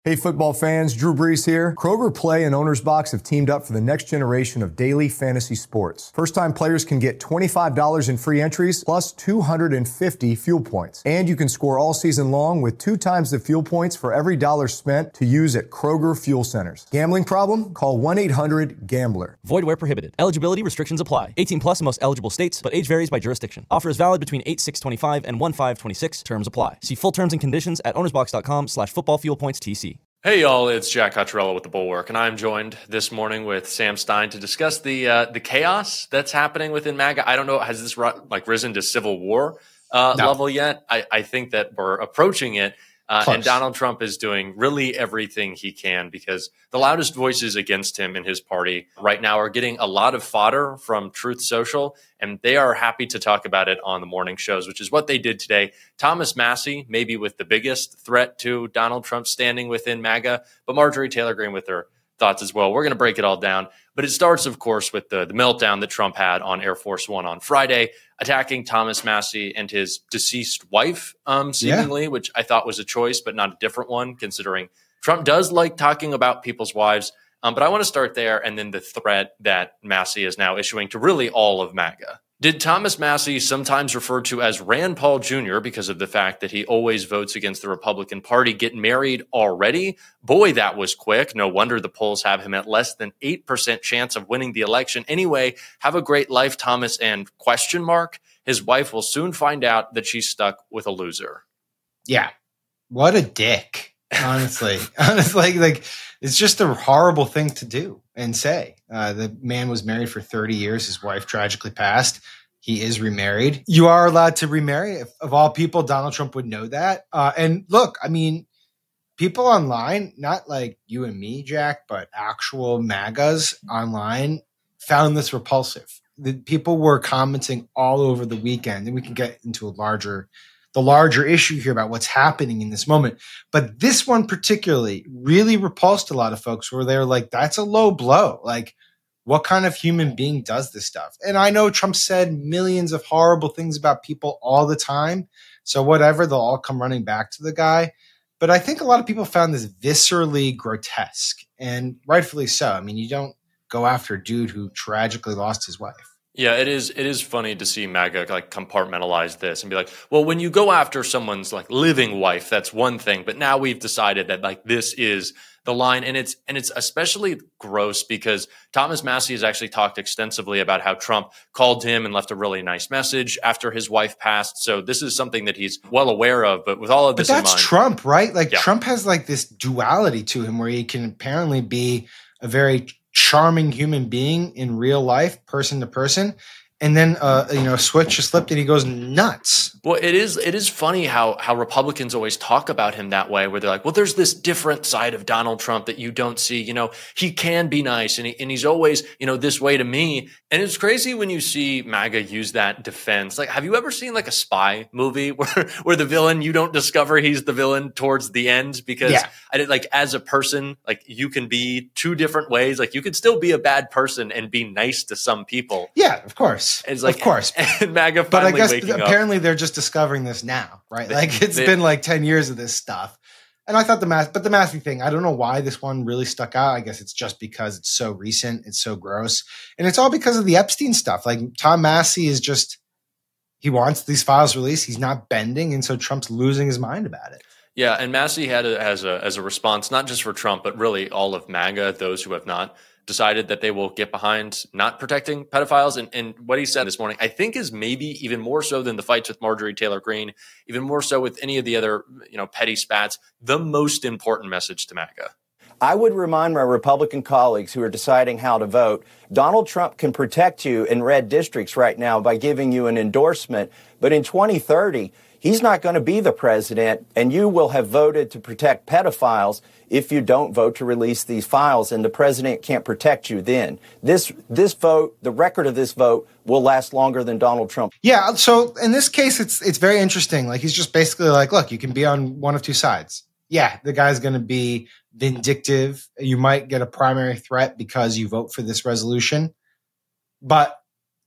Hey, football fans, Drew Brees here. Kroger Play and Owner's Box have teamed up for the next generation of daily fantasy sports. First-time players can get $25 in free entries plus 250 fuel points. And you can score all season long with 2 times the fuel points for every dollar spent to use at Kroger Fuel Centers. Gambling problem? Call 1-800-GAMBLER. Void where prohibited. Eligibility restrictions apply. 18 plus in most eligible states, but age varies by jurisdiction. Offer is valid between 8/6/25 and 1/5/26. Terms apply. See full terms and conditions at ownersbox.com/footballfuelpointstc. Hey y'all, it's Jack Cottrell with The Bulwark, and I'm joined this morning with Sam Stein to discuss the chaos that's happening within MAGA. I don't know, has this risen to civil war level yet? I think that we're approaching it, and Donald Trump is doing really everything he can because the loudest voices against him in his party right now are getting a lot of fodder from Truth Social, and they are happy to talk about it on the morning shows, which is what they did today. Thomas Massie, maybe with the biggest threat to Donald Trump standing within MAGA, but Marjorie Taylor Greene with her thoughts as well. We're going to break it all down. But it starts, of course, with the meltdown that Trump had on Air Force One on Friday, attacking Thomas Massie and his deceased wife, seemingly, which I thought was a choice, but not a different one, considering Trump does like talking about people's wives. But I want to start there and then the threat that Massie is now issuing to really all of MAGA. Did Thomas Massie, sometimes referred to as Rand Paul Jr. because of the fact that he always votes against the Republican Party, get married already? Boy, that was quick. No wonder the polls have him at less than 8% chance of winning the election. Anyway, have a great life, Thomas, and ? His wife will soon find out that she's stuck with a loser. Yeah. What a dick, honestly. Honestly, like, it's just a horrible thing to do and say. The man was married for 30 years. His wife tragically passed. He is remarried. You are allowed to remarry. If, of all people, Donald Trump would know that. And look, I mean, people online, not like you and me, Jack, but actual MAGAs online found this repulsive. The people were commenting all over the weekend, and we can get into the larger issue here about what's happening in this moment. But this one particularly really repulsed a lot of folks where they're like, that's a low blow. Like, what kind of human being does this stuff? And I know Trump said millions of horrible things about people all the time. So whatever, they'll all come running back to the guy. But I think a lot of people found this viscerally grotesque, and rightfully so. I mean, you don't go after a dude who tragically lost his wife. Yeah, it is funny to see MAGA like compartmentalize this and be like, well, when you go after someone's like living wife, that's one thing, but now we've decided that like this is the line, and it's especially gross because Thomas Massie has actually talked extensively about how Trump called him and left a really nice message after his wife passed. So this is something that he's well aware of, but with all of this in mind. But that's Trump, right? Like, yeah. Trump has like this duality to him where he can apparently be a very charming human being in real life, person to person, and then a switch is flipped and he goes nuts. Well, it is funny how Republicans always talk about him that way, where they're like, well, there's this different side of Donald Trump that you don't see. You know, he can be nice and he's always, this way to me. And it's crazy when you see MAGA use that defense. Like, have you ever seen like a spy movie where the villain, you don't discover he's the villain towards the end? Because as a person, like, you can be two different ways. Like, you could still be a bad person and be nice to some people. Yeah, of course. It's like, of course. And MAGA finally but I guess waking apparently up. they're just discovering this now, right? It's been like 10 years of this stuff. And I thought the Massie thing, I don't know why this one really stuck out. I guess it's just because it's so recent, it's so gross. And it's all because of the Epstein stuff. Like, Tom Massie is just, he wants these files released. He's not bending. And so Trump's losing his mind about it. Yeah, and Massie had as a response, not just for Trump, but really all of MAGA, those who have not decided that they will get behind not protecting pedophiles. And what he said this morning, I think, is maybe even more so than the fights with Marjorie Taylor Greene, even more so with any of the other, petty spats, the most important message to MAGA. I would remind my Republican colleagues who are deciding how to vote, Donald Trump can protect you in red districts right now by giving you an endorsement. But in 2030, he's not going to be the president, and you will have voted to protect pedophiles if you don't vote to release these files, and the president can't protect you then. This vote, the record of this vote, will last longer than Donald Trump. Yeah, so in this case, it's very interesting. Like, he's just basically like, look, you can be on one of two sides. Yeah, the guy's going to be vindictive. You might get a primary threat because you vote for this resolution. But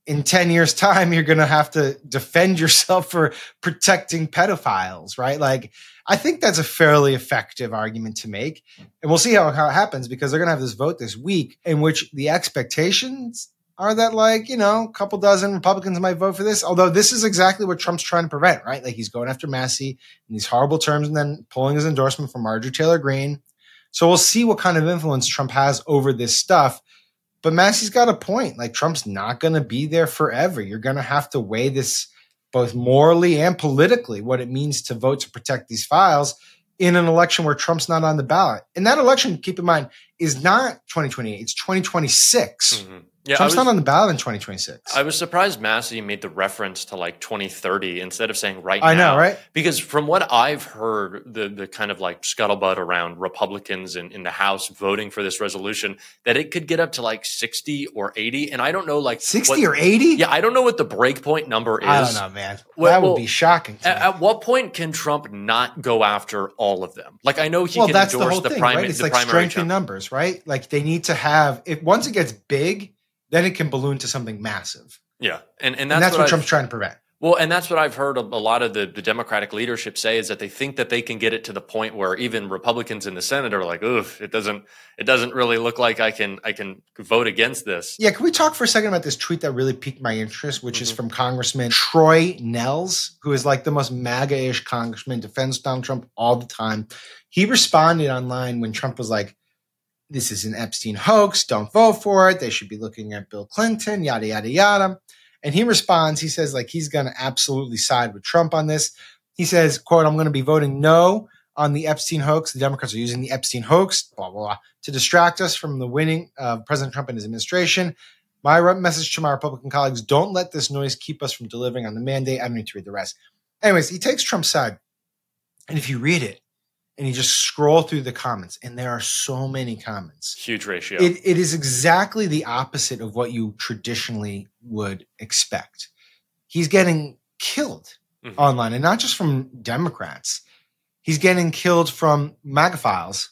in 10 years' time, you're going to have to defend yourself for protecting pedophiles, right? Like, I think that's a fairly effective argument to make. And we'll see how it happens, because they're going to have this vote this week in which the expectations are that, like, you know, a couple dozen Republicans might vote for this. Although this is exactly what Trump's trying to prevent, right? Like, he's going after Massey in these horrible terms and then pulling his endorsement from Marjorie Taylor Greene. So we'll see what kind of influence Trump has over this stuff. But Massey's got a point. Like, Trump's not going to be there forever. You're going to have to weigh this both morally and politically, what it means to vote to protect these files in an election where Trump's not on the ballot. And that election, keep in mind, is not 2028. It's 2026. Mm-hmm. Yeah, Trump's not on the ballot in 2026. I was surprised Massey made the reference to like 2030 instead of saying right now. I know, right? Because from what I've heard, the kind of like scuttlebutt around Republicans in the House voting for this resolution, that it could get up to like 60 or 80. And I don't know, like 60 or 80? Yeah, I don't know what the breakpoint number is. I don't know, man. That would be shocking to me. At what point can Trump not go after all of them? Like, I know he can that's endorse the primary. Right? It's like strength in numbers, right? Like, they need to have, once it gets big, then it can balloon to something massive. Yeah. And that's what Trump's trying to prevent. Well, and that's what I've heard a lot of the Democratic leadership say, is that they think that they can get it to the point where even Republicans in the Senate are like, oof, it doesn't really look like I can vote against this. Yeah. Can we talk for a second about this tweet that really piqued my interest, which is from Congressman Troy Nehls, who is like the most MAGA-ish congressman, defends Donald Trump all the time. He responded online when Trump was like, this is an Epstein hoax. Don't vote for it. They should be looking at Bill Clinton, yada, yada, yada. And he responds, he says, like, he's going to absolutely side with Trump on this. He says, quote, I'm going to be voting no on the Epstein hoax. The Democrats are using the Epstein hoax, blah, blah, blah, to distract us from the winning of President Trump and his administration. My message to my Republican colleagues, don't let this noise keep us from delivering on the mandate. I don't need to read the rest. Anyways, he takes Trump's side. And if you read it, and you just scroll through the comments, and there are so many comments. Huge ratio. It is exactly the opposite of what you traditionally would expect. He's getting killed online, and not just from Democrats. He's getting killed from MAGA files.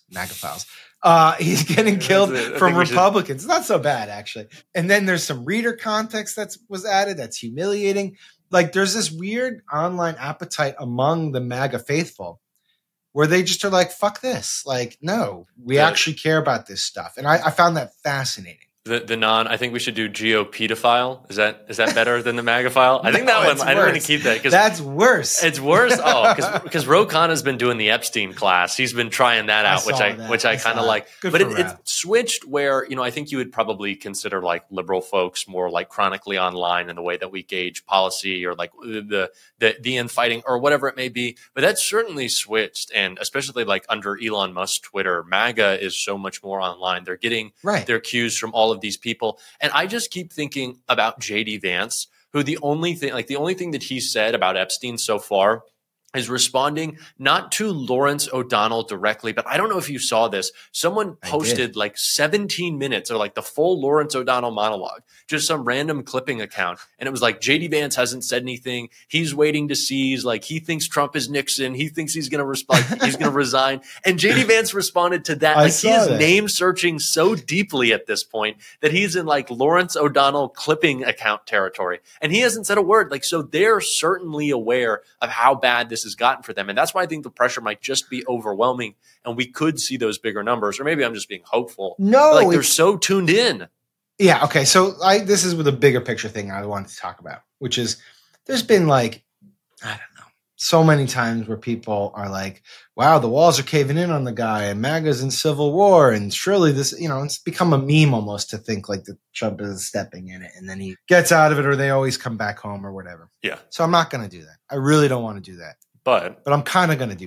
He's getting killed from Republicans. It's not so bad, actually. And then there's some reader context that was added that's humiliating. Like, there's this weird online appetite among the MAGA faithful where they just are like, fuck this. Like, no, we actually care about this stuff. And I found that fascinating. I think we should do GeoPedophile. Is that better than the MAGA file? I think that one, I don't want to keep that. That's worse. It's worse? Oh, because Ro Khanna's been doing the Epstein class. He's been trying that out, which I kind of like. But it's switched where, I think you would probably consider like liberal folks more like chronically online in the way that we gauge policy, or like the infighting or whatever it may be. But that's certainly switched. And especially like under Elon Musk's Twitter, MAGA is so much more online. They're getting their cues from all of these people. And I just keep thinking about JD Vance, who the only thing that he said about Epstein so far is responding not to Lawrence O'Donnell directly, but I don't know if you saw this. Someone posted like 17 minutes or like the full Lawrence O'Donnell monologue, just some random clipping account. And it was like, JD Vance hasn't said anything. He's waiting to seize. Like, he thinks Trump is Nixon. He thinks he's going to resign. And JD Vance responded to that. Like, he is name searching so deeply at this point that he's in like Lawrence O'Donnell clipping account territory. And he hasn't said a word. Like, so they're certainly aware of how bad this has gotten for them. And that's why I think the pressure might just be overwhelming and we could see those bigger numbers. Or maybe I'm just being hopeful. No, like, they're so tuned in. Yeah. Okay. So this is the bigger picture thing I wanted to talk about, which is there's been like, I don't know, so many times where people are like, wow, the walls are caving in on the guy and MAGA's in civil war. And surely this, it's become a meme almost to think like that Trump is stepping in it and then he gets out of it, or they always come back home or whatever. Yeah. So I'm not going to do that. I really don't want to do that. But I'm kind of going to do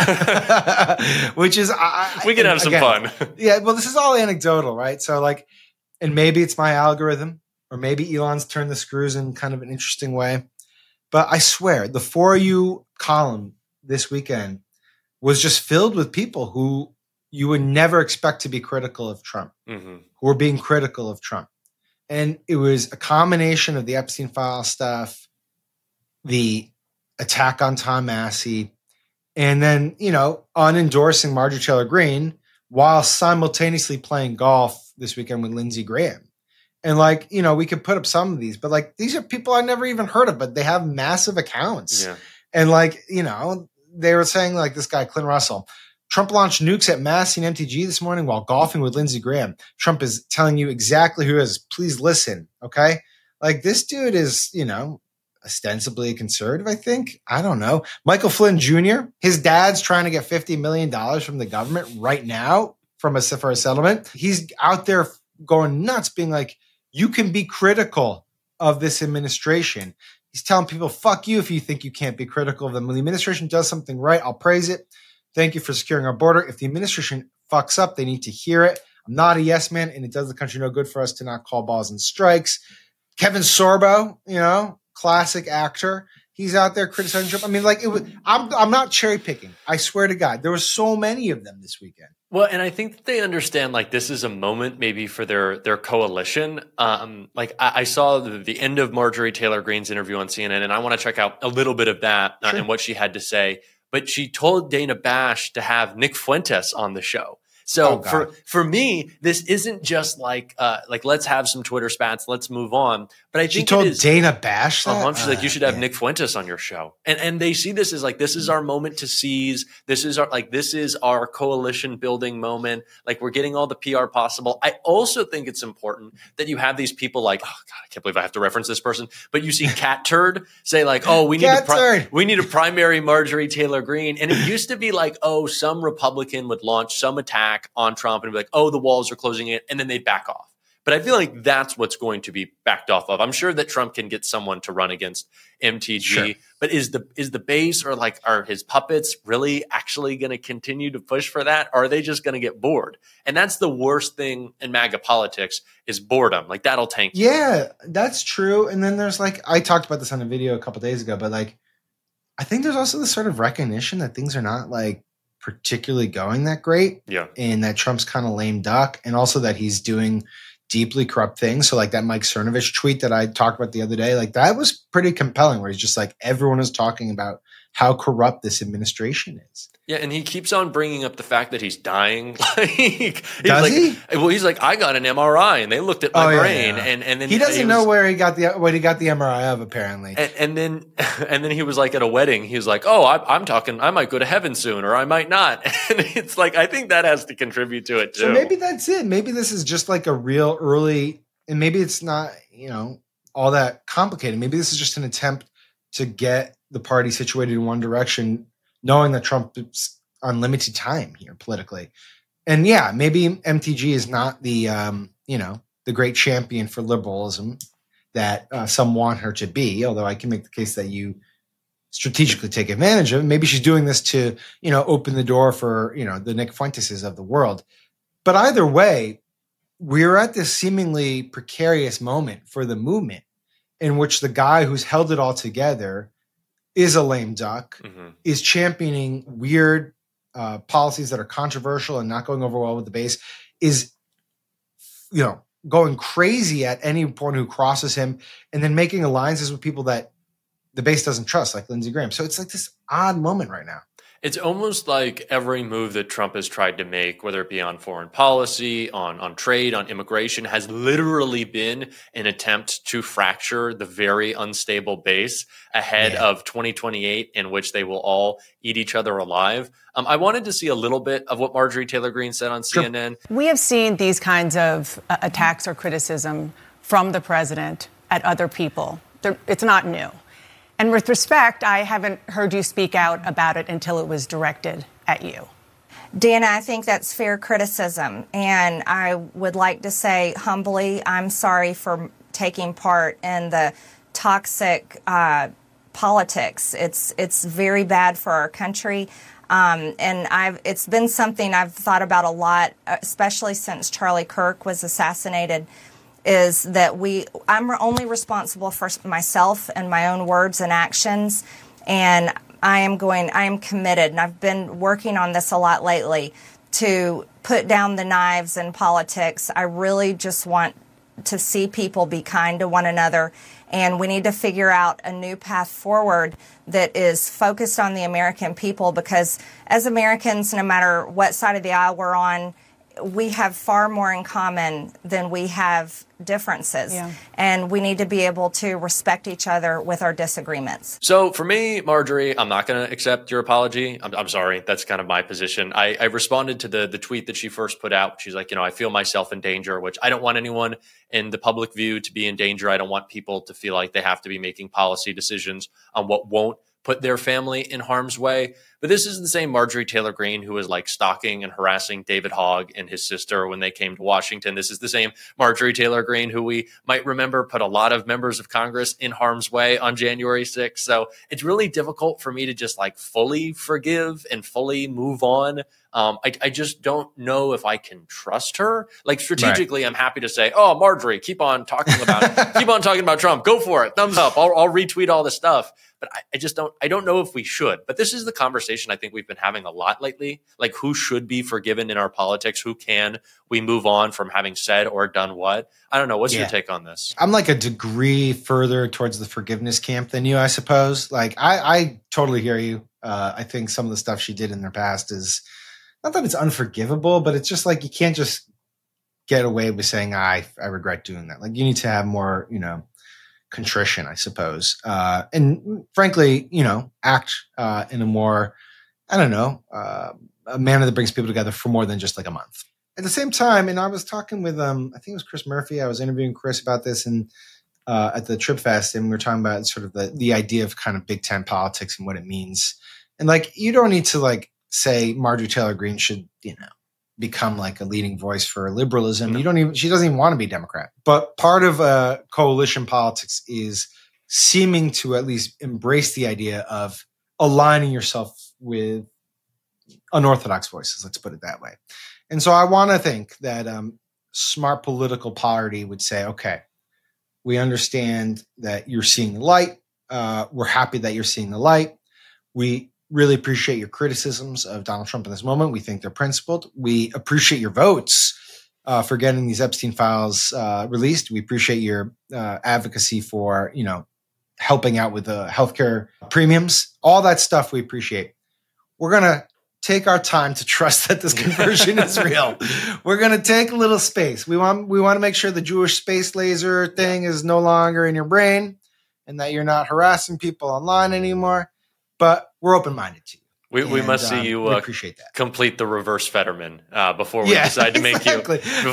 that, which is we can have some fun. Yeah, well, this is all anecdotal, right? So like, and maybe it's my algorithm, or maybe Elon's turned the screws in kind of an interesting way. But I swear, the For You column this weekend was just filled with people who you would never expect to be critical of Trump, who were being critical of Trump. And it was a combination of the Epstein file stuff, the attack on Tom Massey, and then, unendorsing Marjorie Taylor Greene while simultaneously playing golf this weekend with Lindsey Graham. And like, you know, we could put up some of these, but like, these are people I never even heard of, but they have massive accounts. Yeah. And like, you know, they were saying like this guy, Clint Russell, Trump launched nukes at Massey and MTG this morning while golfing with Lindsey Graham. Trump is telling you exactly who is. Please listen. Okay. Like this dude is, you know, ostensibly a conservative, I think. I don't know. Michael Flynn Jr., his dad's trying to get $50 million from the government right now for a settlement. He's out there going nuts, being like, you can be critical of this administration. He's telling people, fuck you if you think you can't be critical of them. When the administration does something right, I'll praise it. Thank you for securing our border. If the administration fucks up, they need to hear it. I'm not a yes man, and it does the country no good for us to not call balls and strikes. Kevin Sorbo, you know, classic actor. He's out there criticizing Trump. I mean, like, I'm not cherry picking. I swear to God, there were so many of them this weekend. Well, and I think that they understand like this is a moment maybe for their coalition. Like I saw the end of Marjorie Taylor Greene's interview on CNN, and I want to check out a little bit of that and what she had to say. But she told Dana Bash to have Nick Fuentes on the show. So for me, this isn't just like let's have some Twitter spats, let's move on. But I think she told Dana Bash that she's like, you should have Nick Fuentes on your show, and they see this as like this is our moment to seize. This is our coalition building moment. Like we're getting all the PR possible. I also think it's important that you have these people like, oh God, I can't believe I have to reference this person, but you see Cat Turd say like, oh, we need a primary Marjorie Taylor Greene, and it used to be like, oh, some Republican would launch some attack on Trump and be like, oh, the walls are closing it, and then they back off. But I feel like that's what's going to be backed off of. I'm sure that Trump can get someone to run against MTG, sure. But is the base or like are his puppets really actually going to continue to push for that? Or are they just going to get bored? And that's the worst thing in MAGA politics is boredom. Like that'll tank you. Yeah, that's true. And then there's like, I talked about this on a video a couple days ago, but like, I think there's also this sort of recognition that things are not like particularly going that great. Yeah. And that Trump's kind of lame duck. And also that he's doing deeply corrupt things. So like that Mike Cernovich tweet that I talked about the other day, like that was pretty compelling where he's just like, everyone is talking about how corrupt this administration is. Yeah, and he keeps on bringing up the fact that he's dying. Does he? Well, he's like, I got an MRI, and they looked at my brain, yeah. And then he doesn't know where he got the MRI of, apparently. And then he was like at a wedding. He was like, oh, I'm talking. I might go to heaven soon, or I might not. And it's like I think that has to contribute to it too. So maybe that's it. Maybe this is just like a real early, and maybe it's not all that complicated. Maybe this is just an attempt to get the party situated in one direction, knowing that Trump is on limited time here politically. And yeah, maybe MTG is not the, the great champion for liberalism that some want her to be, although I can make the case that you strategically take advantage of it. Maybe she's doing this to, open the door for, the Nick Fuenteses of the world. But either way, we're at this seemingly precarious moment for the movement in which the guy who's held it all together is a lame duck, is championing weird policies that are controversial and not going over well with the base, is, going crazy at any point who crosses him, and then making alliances with people that the base doesn't trust, like Lindsey Graham. So it's like this odd moment right now. It's almost like every move that Trump has tried to make, whether it be on foreign policy, on trade, on immigration, has literally been an attempt to fracture the very unstable base ahead of 2028, in which they will all eat each other alive. I wanted to see a little bit of what Marjorie Taylor Greene said on CNN. We have seen these kinds of attacks or criticism from the president at other people. It's not new. And with respect, I haven't heard you speak out about it until it was directed at you. Dana, I think that's fair criticism. And I would like to say humbly, I'm sorry for taking part in the toxic politics. It's very bad for our country. And it's been something I've thought about a lot, especially since Charlie Kirk was assassinated, is that I'm only responsible for myself and my own words and actions. And I am committed, and I've been working on this a lot lately, to put down the knives in politics. I really just want to see people be kind to one another. And we need to figure out a new path forward that is focused on the American people, because as Americans, no matter what side of the aisle we're on, we have far more in common than we have differences. Yeah. And we need to be able to respect each other with our disagreements. So for me, Marjorie, I'm not going to accept your apology. I'm sorry. That's kind of my position. I responded to the tweet that she first put out. She's like, I feel myself in danger, which I don't want anyone in the public view to be in danger. I don't want people to feel like they have to be making policy decisions on what won't put their family in harm's way. But this is the same Marjorie Taylor Greene who was like stalking and harassing David Hogg and his sister when they came to Washington. This is the same Marjorie Taylor Greene who we might remember put a lot of members of Congress in harm's way on January 6th. So it's really difficult for me to just like fully forgive and fully move on. I just don't know if I can trust her. Like strategically, right. I'm happy to say, oh, Marjorie, keep on talking about Trump. Go for it. Thumbs up. I'll retweet all this stuff. But I don't know if we should. But this is the conversation I think we've been having a lot lately. Like who should be forgiven in our politics? Who can we move on from having said or done what? I don't know. What's your take on this? I'm like a degree further towards the forgiveness camp than you, I suppose. Like I totally hear you. I think some of the stuff she did in her past is not that it's unforgivable, but it's just like you can't just get away with saying, I regret doing that. Like you need to have more, contrition, I suppose. And frankly, act in a more, a manner that brings people together for more than just like a month. At the same time, and I was talking with, I think it was Chris Murphy. I was interviewing Chris about this and at the Trip Fest, and we were talking about sort of the idea of kind of Big Tent politics and what it means. And like, you don't need to like say Marjorie Taylor Greene should, become like a leading voice for liberalism. She doesn't even want to be Democrat. But part of coalition politics is seeming to at least embrace the idea of aligning yourself with unorthodox voices. Let's put it that way. And so I want to think that smart political party would say, okay, we understand that you're seeing the light. We're happy that you're seeing the light. We really appreciate your criticisms of Donald Trump in this moment. We think they're principled. We appreciate your votes for getting these Epstein files released. We appreciate your advocacy for, helping out with the healthcare premiums. All that stuff we appreciate. We're going to take our time to trust that this conversion is real. We're going to take a little space. We want to make sure the Jewish space laser thing is no longer in your brain and that you're not harassing people online anymore. But we're open-minded to you. We must see you appreciate that. Complete the reverse Fetterman before we decide to make you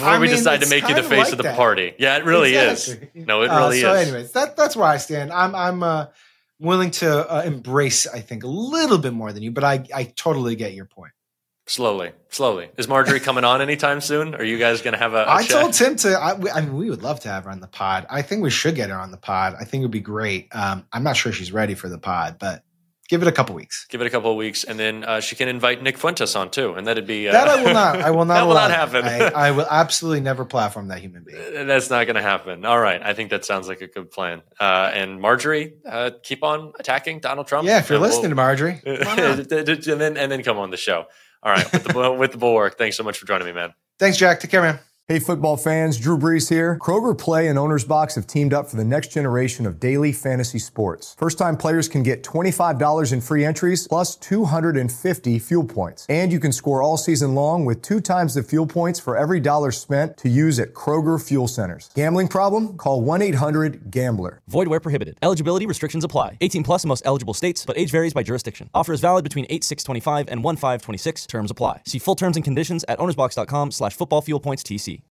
the face of the party. Yeah, it really is. No, it really is. So, anyways, that's where I stand. I'm willing to embrace, I think, a little bit more than you, but I totally get your point. Slowly. Is Marjorie coming on anytime soon? Are you guys going to have a I chat? told Tim we would love to have her on the pod. I think we should get her on the pod. I think it would be great. I'm not sure she's ready for the pod, but give it a couple weeks. And then she can invite Nick Fuentes on too, and that'd be that I will not. I will not. That will not happen. I will absolutely never platform that human being. That's not going to happen. All right, I think that sounds like a good plan. And Marjorie, keep on attacking Donald Trump. Yeah, if you're listening to Marjorie, and then come on the show. All right, with the Bulwark. Thanks so much for joining me, man. Thanks, Jack. Take care, man. Hey, football fans, Drew Brees here. Kroger Play and Owner's Box have teamed up for the next generation of daily fantasy sports. First-time players can get $25 in free entries plus 250 fuel points. And you can score all season long with 2 times the fuel points for every dollar spent to use at Kroger Fuel Centers. Gambling problem? Call 1-800-GAMBLER. Void where prohibited. Eligibility restrictions apply. 18 plus in most eligible states, but age varies by jurisdiction. Offer is valid between 8/6/25 and 1/5/26. Terms apply. See full terms and conditions at ownersbox.com/footballfuelpointstc.